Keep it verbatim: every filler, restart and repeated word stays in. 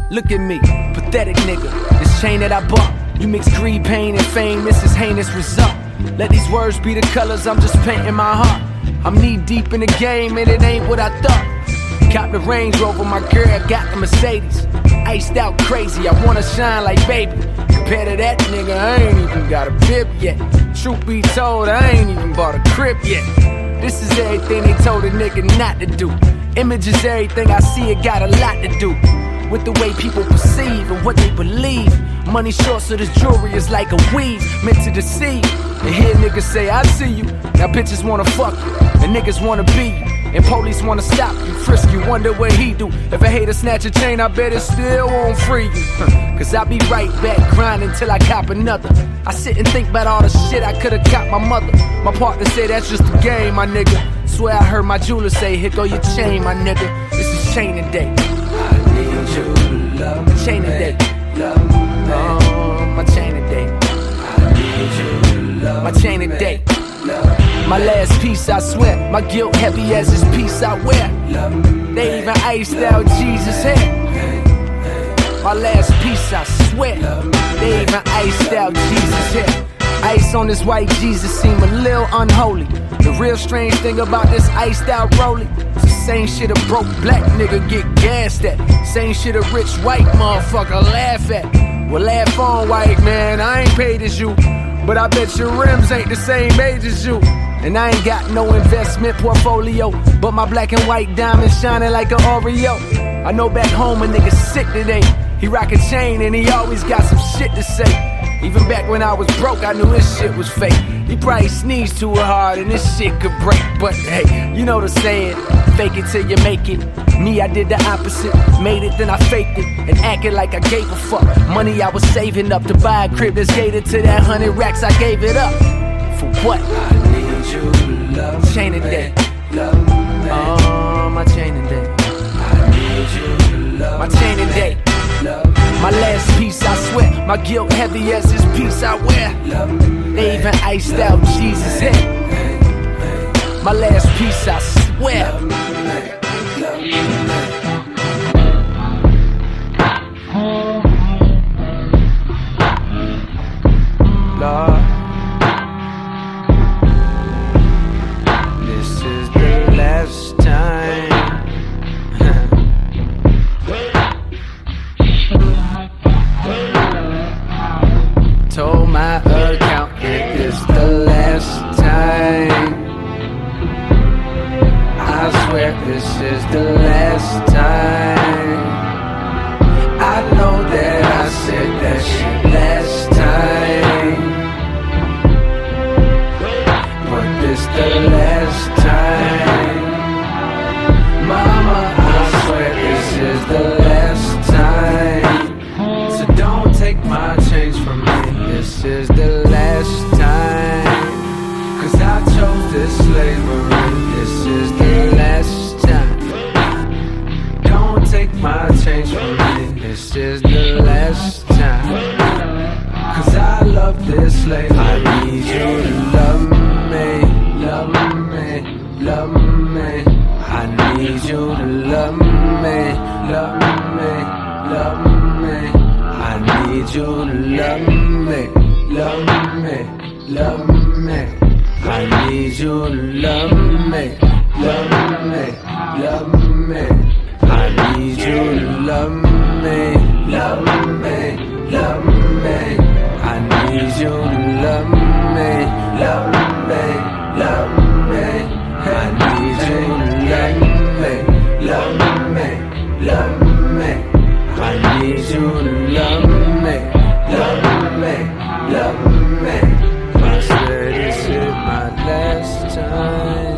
Look at me, pathetic nigga. This chain that I bought, you mix greed, pain, and fame, this is heinous result. Let these words be the colors, I'm just painting my heart. I'm knee deep in the game and it ain't what I thought. Cop the Range Rover, my girl got the Mercedes. Iced out crazy, I wanna shine like baby. Compared to that nigga, I ain't even got a bib yet. Truth be told, I ain't even bought a crib yet. This is everything they told a nigga not to do. Image is everything I see, it got a lot to do with the way people perceive and what they believe. Money short, so this jewelry is like a weave, meant to deceive. And here niggas say, I see you. Now bitches wanna fuck you, and niggas wanna be you. And police wanna stop you, frisk you, wonder what he do. If a hater snatch a chain, I bet it still won't free you. Cause I be right back grinding till I cop another. I sit and think about all the shit I could've copped my mother. My partner say that's just a game, my nigga. Swear I heard my jeweler say, here go your chain, my nigga. This is chain of day. I need you to love me. Chain of day. Love me. Oh, my chain of day. I need you to love my chain of day. My last piece, I swear, my guilt heavy as this piece I wear. They even iced out Jesus' hair. My last piece, I swear, they even iced out Jesus' hair. Ice on this white Jesus seem a little unholy. The real strange thing about this iced out rolling, it's the same shit a broke black nigga get gassed at. Same shit a rich white motherfucker laugh at. Well, laugh on, white man, I ain't paid as you, but I bet your rims ain't the same age as you. And I ain't got no investment portfolio, but my black and white diamond shining like an Oreo. I know back home a nigga sick today. He rock a chain and he always got some shit to say. Even back when I was broke, I knew his shit was fake. He probably sneezed too hard and this shit could break. But hey, you know the saying, fake it till you make it. Me, I did the opposite, made it, then I faked it, and acted like I gave a fuck. Money I was saving up to buy a crib that's gated to that hundred racks, I gave it up. For what? I need you to love me. Chain of day. Love me. Oh, my chain of day. I need you to love my chain of day. My last piece, I swear, my guilt heavy as this piece I wear. They even iced out Jesus' head. My last piece, I swear. Lord, this is the last time. Told my accountant it's the last time. I swear this is the last time. I know that I said that shit last time, but this the last time. Mama, I swear this is the last time. So don't take my change from me. This is the last time, cause I chose this slavery. This is the last time. Don't take my change from me. This is the last time, cause I love this slavery. I need you to love me, love me, love me. I need you to love me, love me, love me. I need you to love me, love me, love me. I need you to love me, love me, love me. I need you to love me, love me, love me. I need you to love me, love me, love me. I need you to love me, love me, love me. I need you to love me, love me, love me. I swear this is my last time.